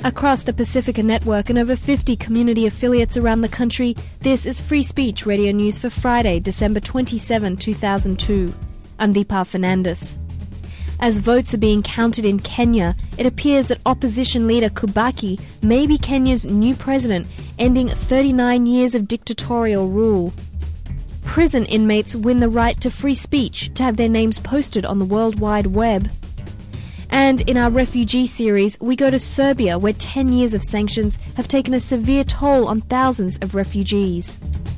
Across the Pacifica Network and over 50 community affiliates around the country, this is Free Speech Radio News for Friday, December 27, 2002. I'm Deepa Fernandes. As votes are being counted in Kenya, it appears that opposition leader Kibaki may be Kenya's new president, ending 39 years of dictatorial rule. Prison inmates win the right to free speech to have their names posted on the World Wide Web. And in our refugee series, we go to Serbia, where 10 years of sanctions have taken a severe toll on thousands of refugees.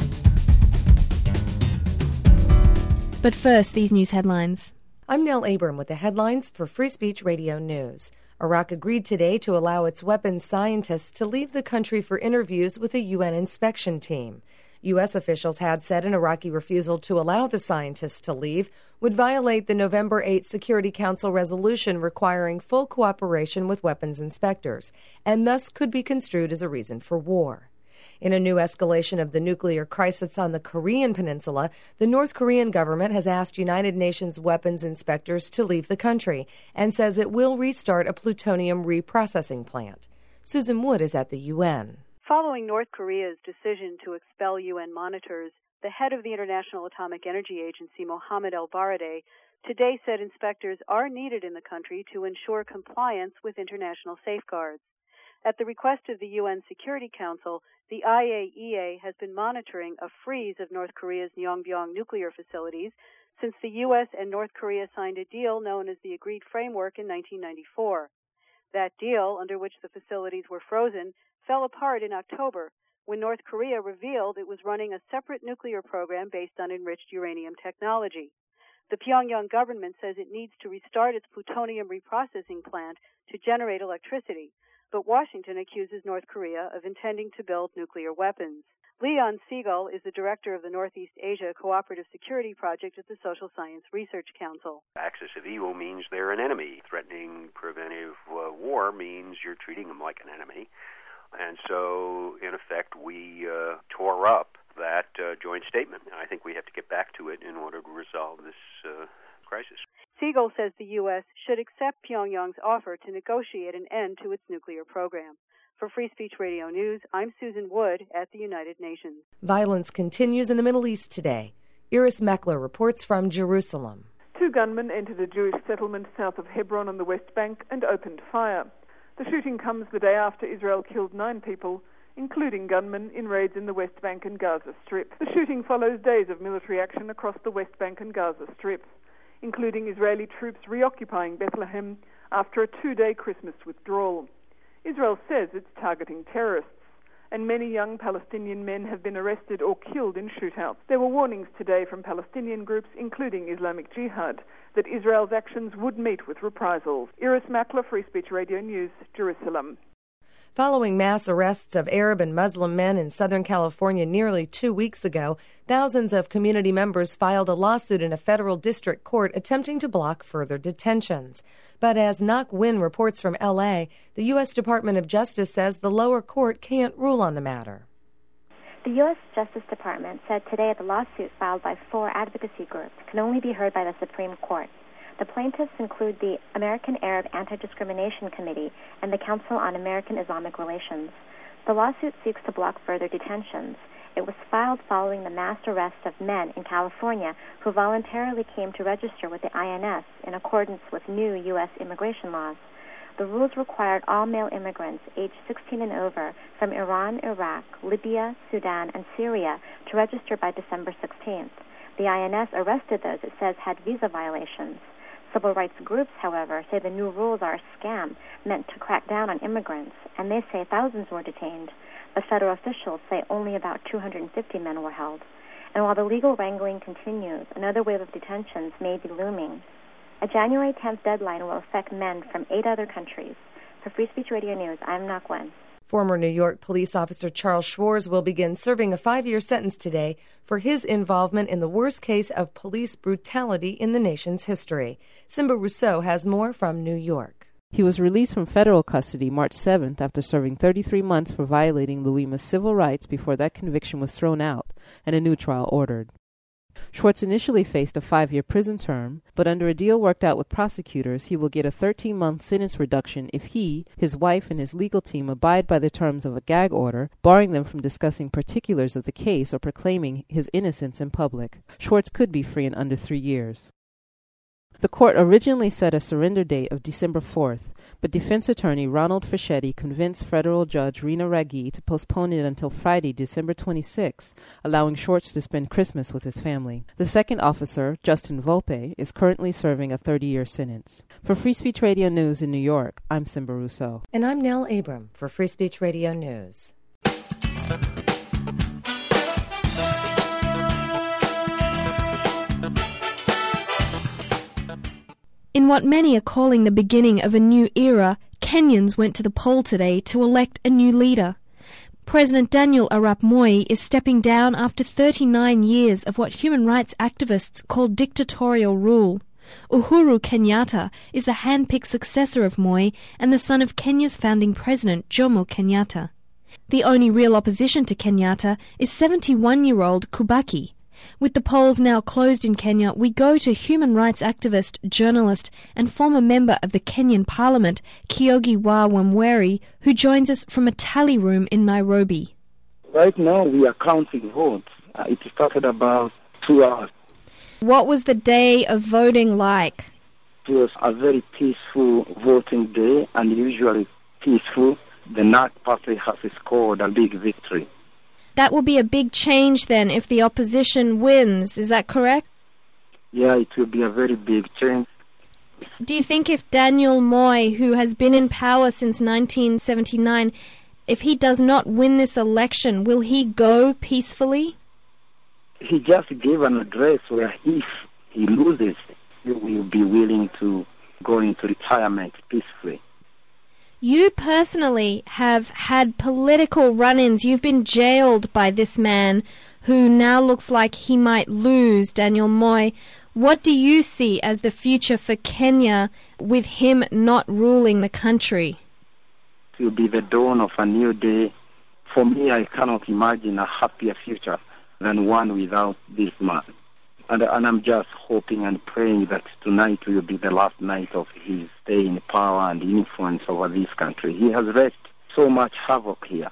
But first, these news headlines. I'm Nell Abram with the headlines for Free Speech Radio News. Iraq agreed today to allow its weapons scientists to leave the country for interviews with a UN inspection team. U.S. officials had said an Iraqi refusal to allow the scientists to leave would violate the November 8 Security Council resolution requiring full cooperation with weapons inspectors, and thus could be construed as a reason for war. In a new escalation of the nuclear crisis on the Korean peninsula, the North Korean government has asked United Nations weapons inspectors to leave the country and says it will restart a plutonium reprocessing plant. Susan Wood is at the UN. Following North Korea's decision to expel UN monitors, the head of the International Atomic Energy Agency, Mohamed El-Baradei, today said inspectors are needed in the country to ensure compliance with international safeguards. At the request of the UN Security Council, the IAEA has been monitoring a freeze of North Korea's Yongbyon nuclear facilities since the U.S. and North Korea signed a deal known as the Agreed Framework in 1994. That deal, under which the facilities were frozen, fell apart in October when North Korea revealed it was running a separate nuclear program based on enriched uranium technology. The Pyongyang government says it needs to restart its plutonium reprocessing plant to generate electricity, but Washington accuses North Korea of intending to build nuclear weapons. Leon Siegel is the director of the Northeast Asia Cooperative Security Project at the Social Science Research Council. Axis of evil means they're an enemy. Threatening preventive war means you're treating them like an enemy. And so, in effect, we tore up that joint statement. And I think we have to get back to it in order to resolve this crisis. Siegel says the U.S. should accept Pyongyang's offer to negotiate an end to its nuclear program. For Free Speech Radio News, I'm Susan Wood at the United Nations. Violence continues in the Middle East today. Iris Meckler reports from Jerusalem. 2 gunmen entered a Jewish settlement south of Hebron on the West Bank and opened fire. The shooting comes the day after Israel killed 9 people, including gunmen, in raids in the West Bank and Gaza Strip. The shooting follows days of military action across the West Bank and Gaza Strip, including Israeli troops reoccupying Bethlehem after a 2-day Christmas withdrawal. Israel says it's targeting terrorists, and many young Palestinian men have been arrested or killed in shootouts. There were warnings today from Palestinian groups, including Islamic Jihad, that Israel's actions would meet with reprisals. Iris Mackler, Free Speech Radio News, Jerusalem. Following mass arrests of Arab and Muslim men in Southern California nearly 2 weeks ago, thousands of community members filed a lawsuit in a federal district court attempting to block further detentions. But as Nak Win reports from L.A., the U.S. Department of Justice says the lower court can't rule on the matter. The U.S. Justice Department said today the lawsuit filed by 4 advocacy groups can only be heard by the Supreme Court. The plaintiffs include the American Arab Anti-Discrimination Committee and the Council on American Islamic Relations. The lawsuit seeks to block further detentions. It was filed following the mass arrest of men in California who voluntarily came to register with the INS in accordance with new U.S. immigration laws. The rules required all male immigrants aged 16 and over from Iran, Iraq, Libya, Sudan, and Syria to register by December 16th. The INS arrested those it says had visa violations. Civil rights groups, however, say the new rules are a scam meant to crack down on immigrants, and they say thousands were detained. But federal officials say only about 250 men were held. And while the legal wrangling continues, another wave of detentions may be looming. A January 10th deadline will affect men from 8 other countries. For Free Speech Radio News, I'm Nak Wen. Former New York police officer Charles Schwarz will begin serving a 5-year sentence today for his involvement in the worst case of police brutality in the nation's history. Simba Rousseau has more from New York. He was released from federal custody March 7th after serving 33 months for violating Louima's civil rights before that conviction was thrown out and a new trial ordered. Schwartz initially faced a 5-year prison term, but under a deal worked out with prosecutors, he will get a 13-month sentence reduction if he, his wife, and his legal team abide by the terms of a gag order, barring them from discussing particulars of the case or proclaiming his innocence in public. Schwartz could be free in under 3 years. The court originally set a surrender date of December 4th, but defense attorney Ronald Fischetti convinced federal judge Rina Raggi to postpone it until Friday, December 26, allowing Schwartz to spend Christmas with his family. The second officer, Justin Volpe, is currently serving a 30-year sentence. For Free Speech Radio News in New York, I'm Simba Rousseau. And I'm Nell Abram for Free Speech Radio News. In what many are calling the beginning of a new era, Kenyans went to the poll today to elect a new leader. President Daniel Arap Moi is stepping down after 39 years of what human rights activists call dictatorial rule. Uhuru Kenyatta is the hand-picked successor of Moi and the son of Kenya's founding president, Jomo Kenyatta. The only real opposition to Kenyatta is 71-year-old Kibaki. With the polls now closed in Kenya, we go to human rights activist, journalist, and former member of the Kenyan Parliament, Kiogi Wa Wamweri, who joins us from a tally room in Nairobi. Right now, we are counting votes. It started about 2 hours. What was the day of voting like? It was a very peaceful voting day, and usually peaceful. The NARC party has scored a big victory. That will be a big change then if the opposition wins, is that correct? Yeah, it will be a very big change. Do you think if Daniel Moi, who has been in power since 1979, if he does not win this election, will he go peacefully? He just gave an address where if he loses, he will be willing to go into retirement peacefully. You personally have had political run-ins. You've been jailed by this man who now looks like he might lose, Daniel Moi. What do you see as the future for Kenya with him not ruling the country? It will be the dawn of a new day. For me, I cannot imagine a happier future than one without this man. And I'm just hoping and praying that tonight will be the last night of his stay in power and influence over this country. He has wreaked so much havoc here.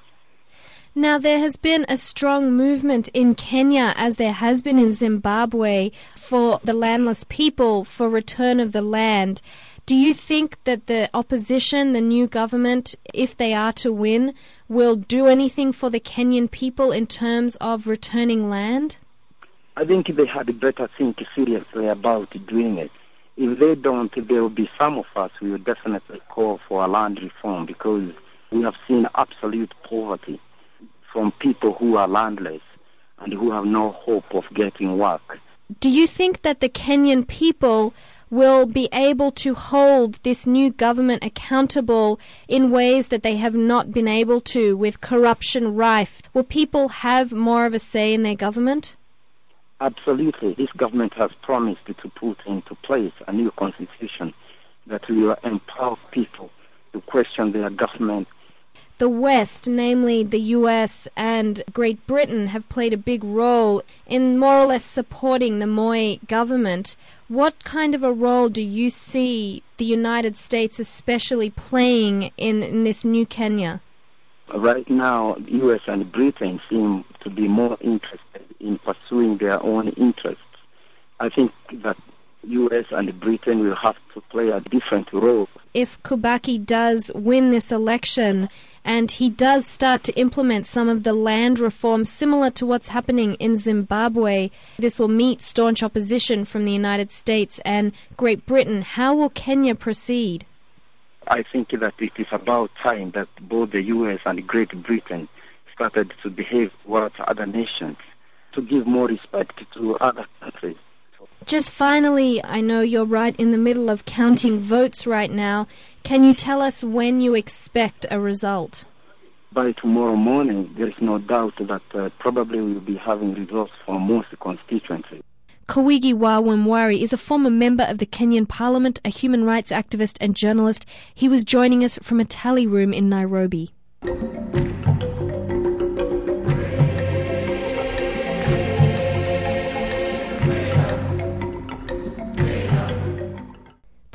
Now, there has been a strong movement in Kenya, as there has been in Zimbabwe, for the landless people, for return of the land. Do you think that the opposition, the new government, if they are to win, will do anything for the Kenyan people in terms of returning land? I think they had better think seriously about doing it. If they don't, there will be some of us who will definitely call for a land reform, because we have seen absolute poverty from people who are landless and who have no hope of getting work. Do you think that the Kenyan people will be able to hold this new government accountable in ways that they have not been able to, with corruption rife? Will people have more of a say in their government? Absolutely. This government has promised to put into place a new constitution that will empower people to question their government. The West, namely the US and Great Britain, have played a big role in more or less supporting the Moi government. What kind of a role do you see the United States especially playing in this new Kenya? Right now, the US and Britain seem to be more interested in pursuing their own interests. I think that US and Britain will have to play a different role. If Kibaki does win this election and he does start to implement some of the land reforms similar to what's happening in Zimbabwe, this will meet staunch opposition from the United States and Great Britain. How will Kenya proceed? I think that it is about time that both the US and Great Britain started to behave towards other nations, to give more respect to other countries. Just finally, I know you're right in the middle of counting votes right now. Can you tell us when you expect a result? By tomorrow morning, there is no doubt that probably we'll be having results for most constituencies. Kiogi Wa Wamweri is a former member of the Kenyan Parliament, a human rights activist and journalist. He was joining us from a tally room in Nairobi.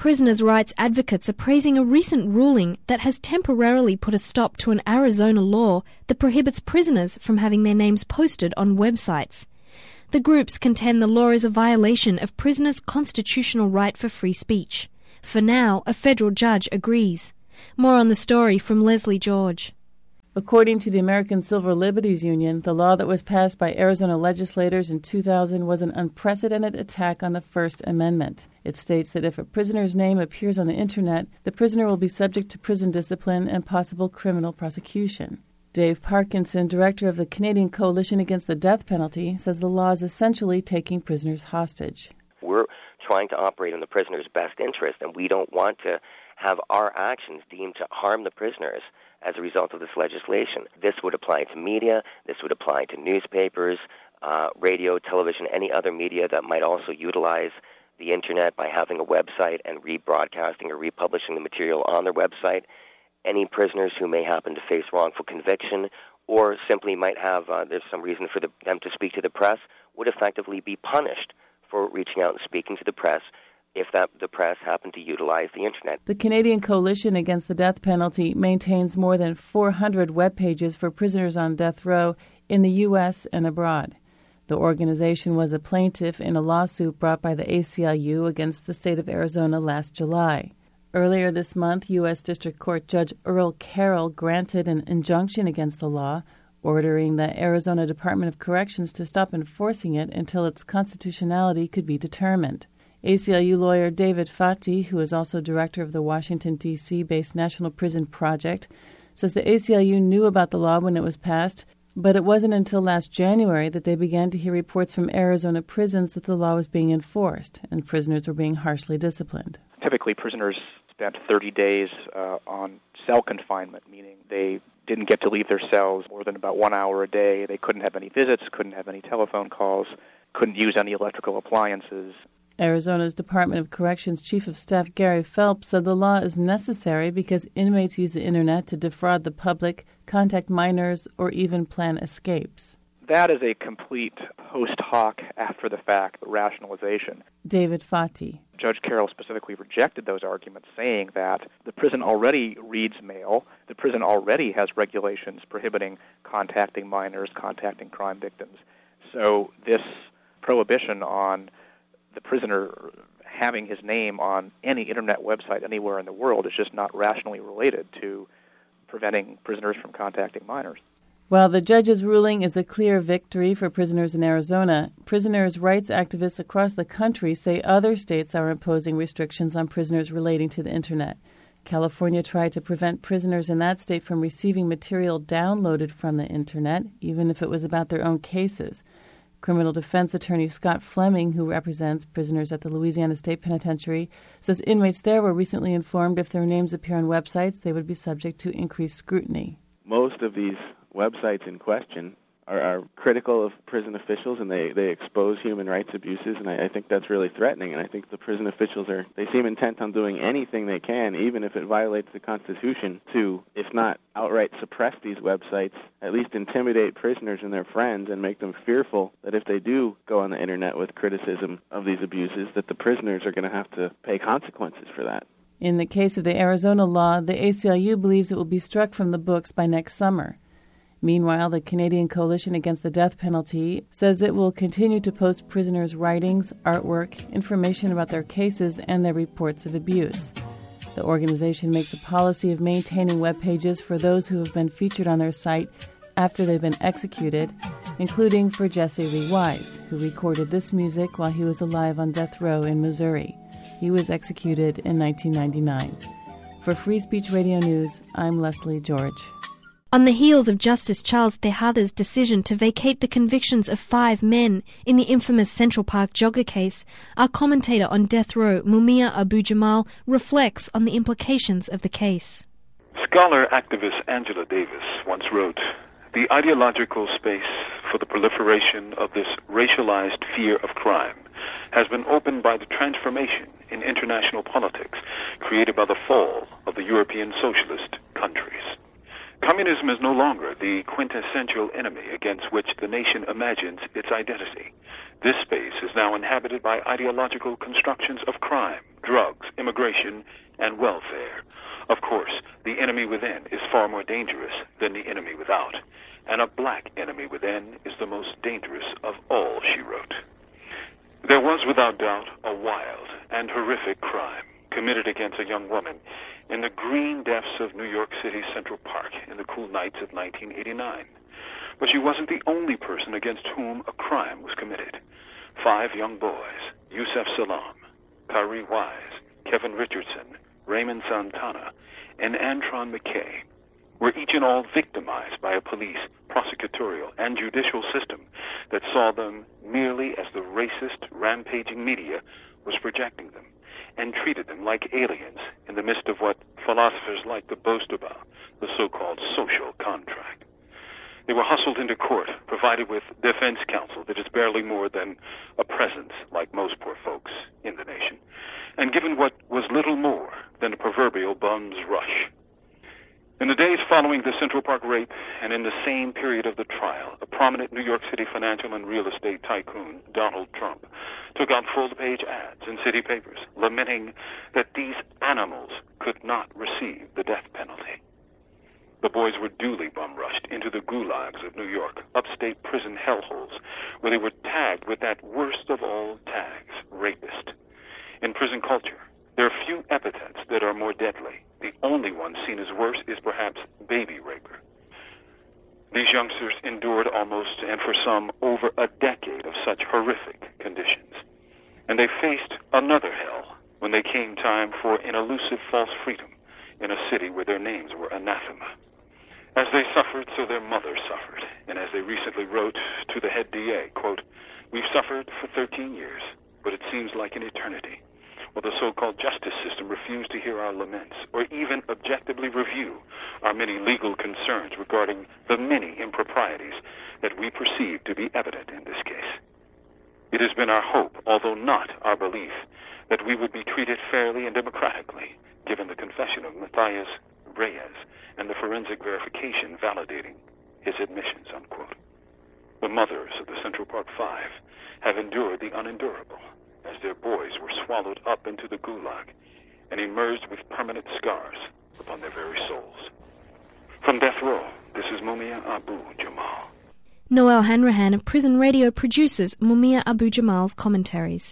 prisoners' rights advocates are praising a recent ruling that has temporarily put a stop to an Arizona law that prohibits prisoners from having their names posted on websites. The groups contend the law is a violation of prisoners' constitutional right for free speech. For now, a federal judge agrees. More on the story from Leslie George. According to the American Civil Liberties Union, the law that was passed by Arizona legislators in 2000 was an unprecedented attack on the First Amendment. It states that if a prisoner's name appears on the Internet, the prisoner will be subject to prison discipline and possible criminal prosecution. Dave Parkinson, director of the Canadian Coalition Against the Death Penalty, says the law is essentially taking prisoners hostage. We're trying to operate in the prisoner's best interest, and we don't want to have our actions deemed to harm the prisoners as a result of this legislation. This would apply to media, this would apply to newspapers, radio, television, any other media that might also utilize the Internet by having a website and rebroadcasting or republishing the material on their website. Any prisoners who may happen to face wrongful conviction or simply might have, there's some reason for them to speak to the press, would effectively be punished for reaching out and speaking to the press if the press happened to utilize the Internet. The Canadian Coalition Against the Death Penalty maintains more than 400 web pages for prisoners on death row in the U.S. and abroad. The organization was a plaintiff in a lawsuit brought by the ACLU against the state of Arizona last July. Earlier this month, U.S. District Court Judge Earl Carroll granted an injunction against the law, ordering the Arizona Department of Corrections to stop enforcing it until its constitutionality could be determined. ACLU lawyer David Fati, who is also director of the Washington, D.C.-based National Prison Project, says the ACLU knew about the law when it was passed, but it wasn't until last January that they began to hear reports from Arizona prisons that the law was being enforced and prisoners were being harshly disciplined. Typically, prisoners spent 30 days on cell confinement, meaning they didn't get to leave their cells more than about 1 hour a day. They couldn't have any visits, couldn't have any telephone calls, couldn't use any electrical appliances. Arizona's Department of Corrections Chief of Staff Gary Phelps said the law is necessary because inmates use the Internet to defraud the public, contact minors, or even plan escapes. That is a complete post hoc, after-the-fact rationalization. David Fati. Judge Carroll specifically rejected those arguments, saying that the prison already reads mail, the prison already has regulations prohibiting contacting minors, contacting crime victims. So this prohibition on the prisoner having his name on any Internet website anywhere in the world is just not rationally related to preventing prisoners from contacting minors. While the judge's ruling is a clear victory for prisoners in Arizona, prisoners' rights activists across the country say other states are imposing restrictions on prisoners relating to the Internet. California tried to prevent prisoners in that state from receiving material downloaded from the Internet, even if it was about their own cases. Criminal defense attorney Scott Fleming, who represents prisoners at the Louisiana State Penitentiary, says inmates there were recently informed if their names appear on websites, they would be subject to increased scrutiny. Most of these websites in question are critical of prison officials, and they expose human rights abuses, and I think that's really threatening. And I think the prison officials they seem intent on doing anything they can, even if it violates the Constitution, to, if not outright suppress these websites, at least intimidate prisoners and their friends and make them fearful that if they do go on the Internet with criticism of these abuses, that the prisoners are going to have to pay consequences for that. In the case of the Arizona law, the ACLU believes it will be struck from the books by next summer. Meanwhile, the Canadian Coalition Against the Death Penalty says it will continue to post prisoners' writings, artwork, information about their cases, and their reports of abuse. The organization makes a policy of maintaining web pages for those who have been featured on their site after they've been executed, including for Jesse Lee Wise, who recorded this music while he was alive on death row in Missouri. He was executed in 1999. For Free Speech Radio News, I'm Leslie George. On the heels of Justice Charles Tejada's decision to vacate the convictions of 5 men in the infamous Central Park jogger case, our commentator on death row, Mumia Abu-Jamal, reflects on the implications of the case. Scholar-activist Angela Davis once wrote, "The ideological space for the proliferation of this racialized fear of crime has been opened by the transformation in international politics created by the fall of the European socialist countries. Communism is no longer the quintessential enemy against which the nation imagines its identity. This space is now inhabited by ideological constructions of crime, drugs, immigration, and welfare. Of course, the enemy within is far more dangerous than the enemy without, and a black enemy within is the most dangerous of all, she wrote. There was, without doubt, a wild and horrific crime committed against a young woman in the green depths of New York City's Central Park in the cool nights of 1989. But she wasn't the only person against whom a crime was committed. 5 young boys, Yusef Salam, Kari Wise, Kevin Richardson, Raymond Santana, and Antron McKay, were each and all victimized by a police, prosecutorial, and judicial system that saw them merely as the racist, rampaging media was projecting them, and treated them like aliens in the midst of what philosophers like to boast about, the so-called social contract. They were hustled into court, provided with defense counsel that is barely more than a presence, like most poor folks in the nation, and given what was little more than a proverbial bum's rush. In the days following the Central Park rape, and in the same period of the trial, a prominent New York City financial and real estate tycoon, Donald Trump, took out full-page ads in city papers, lamenting that these animals could not receive the death penalty. The boys were duly bum-rushed into the gulags of New York, upstate prison hellholes, where they were tagged with that worst of all tags, rapist. In prison culture, there are few epithets that are more deadly. The only one seen as worse is perhaps baby raper. These youngsters endured almost, and for some, over a decade of such horrific conditions. And they faced another hell when they came time for an elusive false freedom in a city where their names were anathema. As they suffered, so their mothers suffered. And as they recently wrote to the head DA, quote, "We've suffered for 13 years, but it seems like an eternity. Well, the so-called justice system refused to hear our laments or even objectively review our many legal concerns regarding the many improprieties that we perceive to be evident in this case. It has been our hope, although not our belief, that we would be treated fairly and democratically, given the confession of Matthias Reyes and the forensic verification validating his admissions," unquote. The mothers of the Central Park 5 have endured the unendurable, as their boys were swallowed up into the gulag and emerged with permanent scars upon their very souls. From death row, this is Mumia Abu Jamal. Noel Hanrahan of Prison Radio produces Mumia Abu Jamal's commentaries.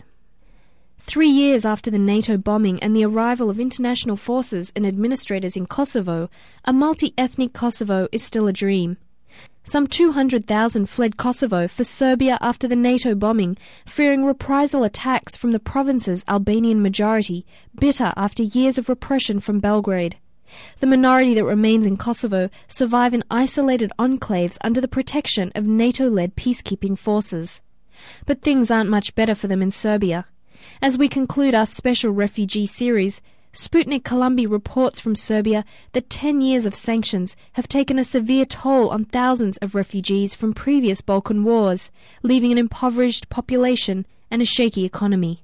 3 years after the NATO bombing and the arrival of international forces and administrators in Kosovo, a multi-ethnic Kosovo is still a dream. Some 200,000 fled Kosovo for Serbia after the NATO bombing, fearing reprisal attacks from the province's Albanian majority, bitter after years of repression from Belgrade. The minority that remains in Kosovo survive in isolated enclaves under the protection of NATO-led peacekeeping forces. But things aren't much better for them in Serbia. As we conclude our special refugee series, Sputnik Columbia reports from Serbia that 10 years of sanctions have taken a severe toll on thousands of refugees from previous Balkan wars, leaving an impoverished population and a shaky economy.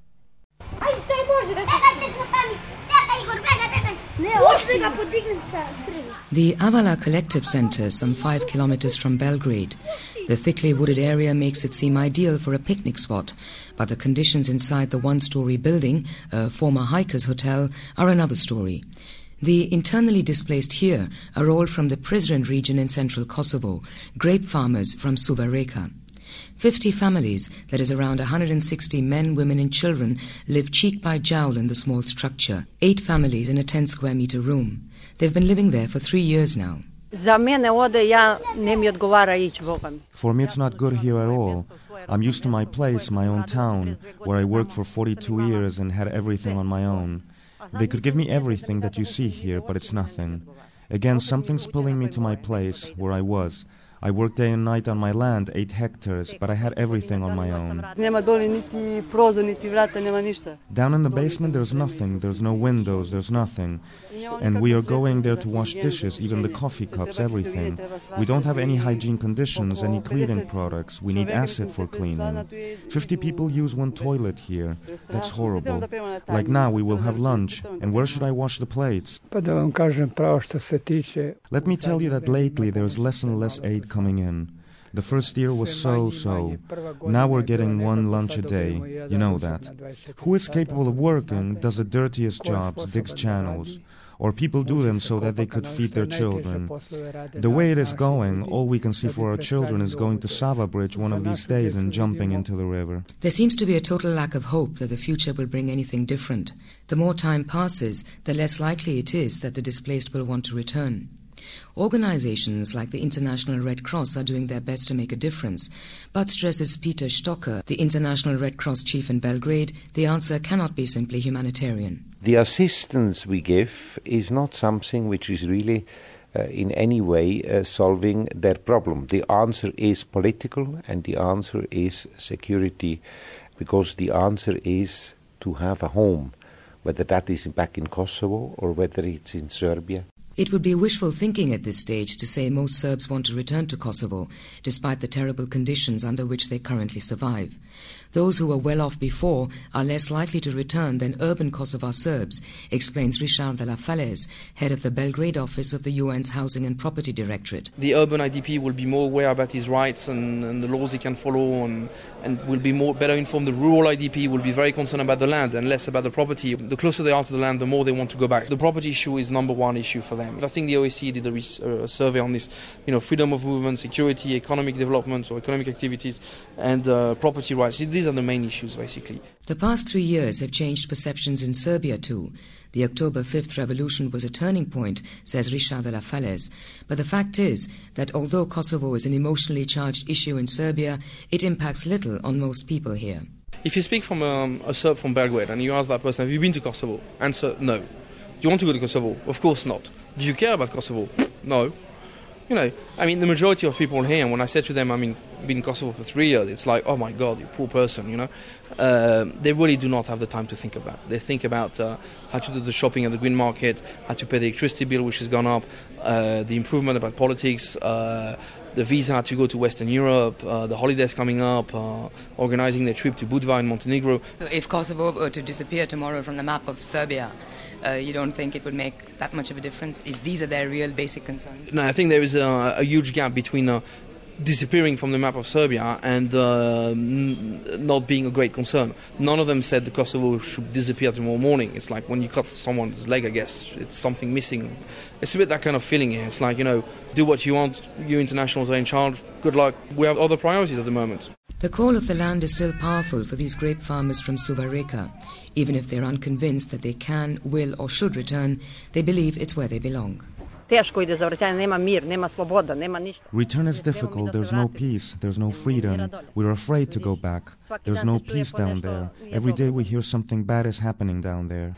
The Avala Collective Center, some 5 kilometers from Belgrade. The thickly wooded area makes it seem ideal for a picnic spot, but the conditions inside the one-story building, a former hikers' hotel, are another story. The internally displaced here are all from the Prizren region in central Kosovo, grape farmers from Suva Reka. 50 families, that is around 160 men, women and children, live cheek by jowl in the small structure, 8 families in a 10 square meter room. They've been living there for 3 years now. For me, it's not good here at all. I'm used to my place, my own town, where I worked for 42 years and had everything on my own. They could give me everything that you see here, but it's nothing. Again, something's pulling me to my place, where I was. I worked day and night on my land, 8 hectares, but I had everything on my own. Down in the basement there's nothing, there's no windows, there's nothing. And we are going there to wash dishes, even the coffee cups, everything. We don't have any hygiene conditions, any cleaning products. We need acid for cleaning. 50 people use one toilet here. That's horrible. Like now we will have lunch, and where should I wash the plates? Let me tell you that lately there's less and less aid coming in. The first year was so-so. Now we're getting one lunch a day. You know that. Who is capable of working, does the dirtiest jobs, digs channels. Or people do them so that they could feed their children. The way it is going, all we can see for our children is going to Sava Bridge one of these days and jumping into the river. There seems to be a total lack of hope that the future will bring anything different. The more time passes, the less likely it is that the displaced will want to return. Organizations like the International Red Cross are doing their best to make a difference, but stresses Peter Stocker, the International Red Cross chief in Belgrade, the answer cannot be simply humanitarian. The assistance we give is not something which is really in any way solving their problem. The answer is political and the answer is security, because the answer is to have a home, whether that is back in Kosovo or whether it's in Serbia. It would be wishful thinking at this stage to say most Serbs want to return to Kosovo, despite the terrible conditions under which they currently survive. Those who were well off before are less likely to return than urban Kosovar Serbs, explains Richard de la Falaise, head of the Belgrade office of the UN's Housing and Property Directorate. The urban IDP will be more aware about his rights and the laws he can follow and will be better informed. The rural IDP will be very concerned about the land and less about the property. The closer they are to the land, the more they want to go back. The property issue is number one issue for them. I think the OSCE did a survey on this, freedom of movement, security, economic development or economic activities, and property rights. These are the main issues, basically. The past 3 years have changed perceptions in Serbia too. The October 5th revolution was a turning point, says Richard de la Falaise. But the fact is that although Kosovo is an emotionally charged issue in Serbia, it impacts little on most people here. If you speak from a Serb from Belgrade and you ask that person, have you been to Kosovo? Answer, no. Do you want to go to Kosovo? Of course not. Do you care about Kosovo? No. The majority of people here, when I said to them, been in Kosovo for 3 years, it's like, oh my God, you poor person, They really do not have the time to think of that. They think about how to do the shopping at the green market, how to pay the electricity bill, which has gone up, the improvement about politics, the visa to go to Western Europe, the holidays coming up, organizing their trip to Budva in Montenegro. If Kosovo were to disappear tomorrow from the map of Serbia, you don't think it would make that much of a difference if these are their real basic concerns? No, I think there is a huge gap between disappearing from the map of Serbia and not being a great concern. None of them said the Kosovo should disappear tomorrow morning. It's like when you cut someone's leg, I guess, it's something missing. It's a bit that kind of feeling here. It's like, do what you want, you internationals are in charge, good luck. We have other priorities at the moment. The call of the land is still powerful for these grape farmers from Suva Reka. Even if they're unconvinced that they can, will or should return, they believe it's where they belong. Return is difficult, there's no peace, there's no freedom. We're afraid to go back. There's no peace down there. Every day we hear something bad is happening down there.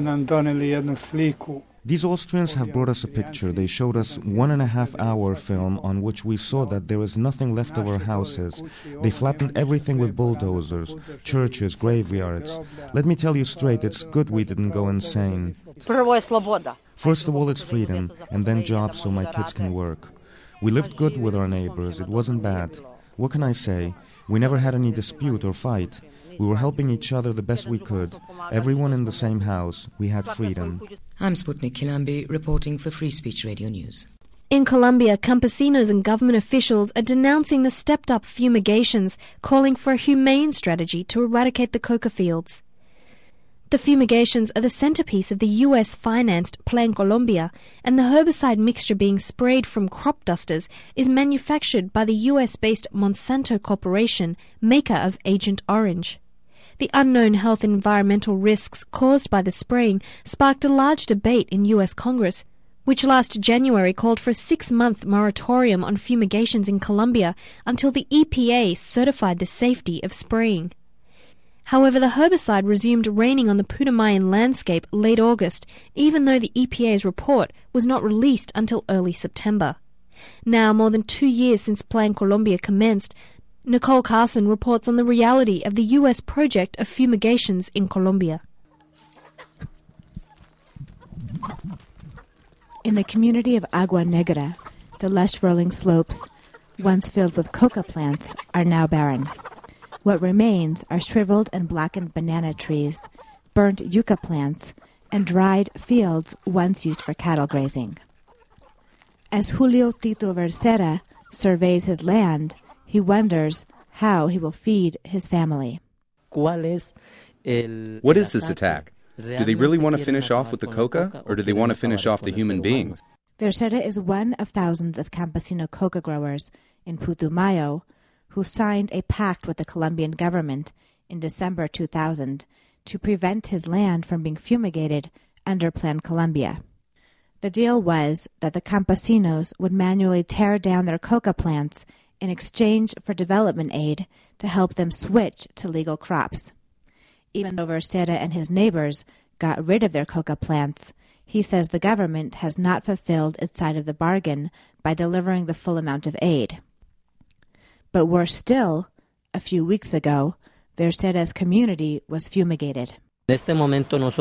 These Austrians have brought us a picture. They showed us 1.5 hour film on which we saw that there is nothing left of our houses. They flattened everything with bulldozers, churches, graveyards. Let me tell you straight, it's good we didn't go insane. First of all, it's freedom, and then jobs so my kids can work. We lived good with our neighbors. It wasn't bad. What can I say? We never had any dispute or fight. We were helping each other the best we could. Everyone in the same house. We had freedom. I'm Sputnik Kilambi, reporting for Free Speech Radio News. In Colombia, campesinos and government officials are denouncing the stepped-up fumigations, calling for a humane strategy to eradicate the coca fields. The fumigations are the centerpiece of the US-financed Plan Colombia, and the herbicide mixture being sprayed from crop dusters is manufactured by the US-based Monsanto Corporation, maker of Agent Orange. The unknown health and environmental risks caused by the spraying sparked a large debate in US Congress, which last January called for a 6-month moratorium on fumigations in Colombia until the EPA certified the safety of spraying. However, the herbicide resumed raining on the Putumayan landscape late August, even though the EPA's report was not released until early September. Now, more than 2 years since Plan Colombia commenced, Nicole Carson reports on the reality of the U.S. project of fumigations in Colombia. In the community of Agua Negra, the lush rolling slopes, once filled with coca plants, are now barren. What remains are shriveled and blackened banana trees, burnt yucca plants, and dried fields once used for cattle grazing. As Julio Tito Vercera surveys his land, He wonders how he will feed his family. What is this attack? Do they really want to finish off with the coca, or do they want to finish off the human beings? Vercera is one of thousands of campesino coca growers in Putumayo who signed a pact with the Colombian government in December 2000 to prevent his land from being fumigated under Plan Colombia. The deal was that the campesinos would manually tear down their coca plants in exchange for development aid to help them switch to legal crops. Even though Vercera and his neighbors got rid of their coca plants, he says the government has not fulfilled its side of the bargain by delivering the full amount of aid. But worse still, a few weeks ago, Vercera's community was fumigated. We are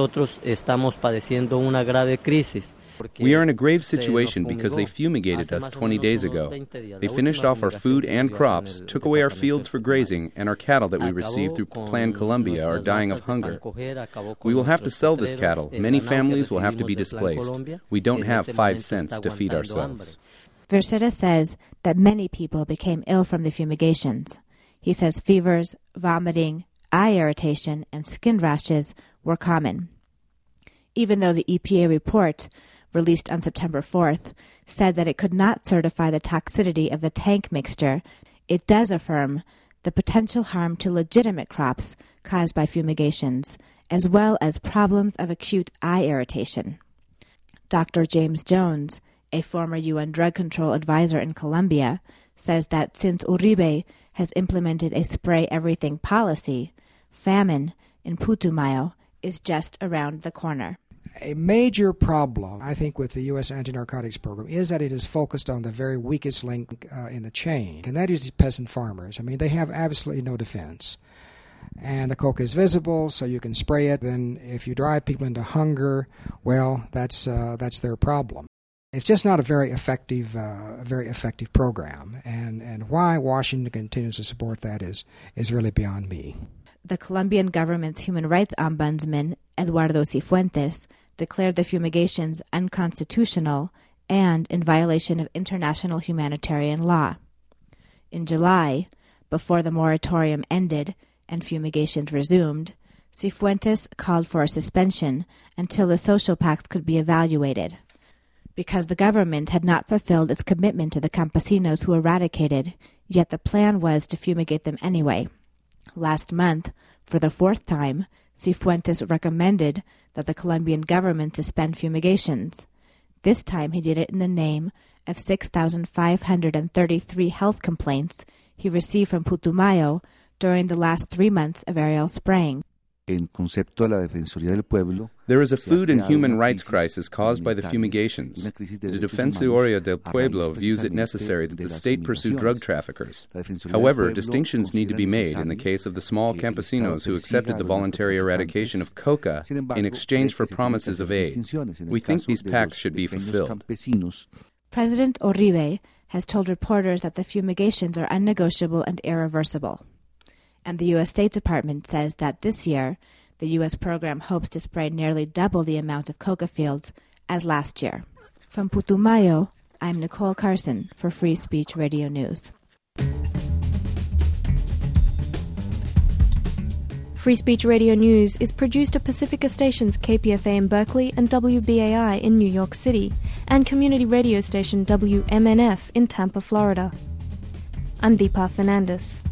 in a grave situation because they fumigated us 20 days ago. They finished off our food and crops, took away our fields for grazing, and our cattle that we received through Plan Colombia are dying of hunger. We will have to sell this cattle. Many families will have to be displaced. We don't have 5 cents to feed ourselves. Vercera says that many people became ill from the fumigations. He says fevers, vomiting, eye irritation, and skin rashes were common. Even though the EPA report, released on September 4th, said that it could not certify the toxicity of the tank mixture, it does affirm the potential harm to legitimate crops caused by fumigations, as well as problems of acute eye irritation. Dr. James Jones, a former UN drug control advisor in Colombia, says that since Uribe has implemented a spray-everything policy, famine in Putumayo is just around the corner. A major problem, I think, with the U.S. anti-narcotics program is that it is focused on the very weakest link in the chain, and that is the peasant farmers. I mean, they have absolutely no defense. And the coca is visible, so you can spray it. Then if you drive people into hunger, well, that's their problem. It's just not a very effective program, and why Washington continues to support that is really beyond me. The Colombian government's human rights ombudsman, Eduardo Cifuentes, declared the fumigations unconstitutional and in violation of international humanitarian law. In July, before the moratorium ended and fumigations resumed, Cifuentes called for a suspension until the social pacts could be evaluated. Because the government had not fulfilled its commitment to the campesinos who eradicated, yet the plan was to fumigate them anyway. Last month, for the 4th time, Cifuentes recommended that the Colombian government suspend fumigations. This time he did it in the name of 6,533 health complaints he received from Putumayo during the last 3 months of aerial spraying. There is a food and human rights crisis caused by the fumigations. The Defensoría del Pueblo views it necessary that the state pursue drug traffickers. However, distinctions need to be made in the case of the small campesinos who accepted the voluntary eradication of coca in exchange for promises of aid. We think these pacts should be fulfilled. President Uribe has told reporters that the fumigations are unnegotiable and irreversible. And the U.S. State Department says that this year, the U.S. program hopes to spray nearly double the amount of coca fields as last year. From Putumayo, I'm Nicole Carson for Free Speech Radio News. Free Speech Radio News is produced at Pacifica Stations KPFA in Berkeley and WBAI in New York City, and community radio station WMNF in Tampa, Florida. I'm Deepa Fernandez.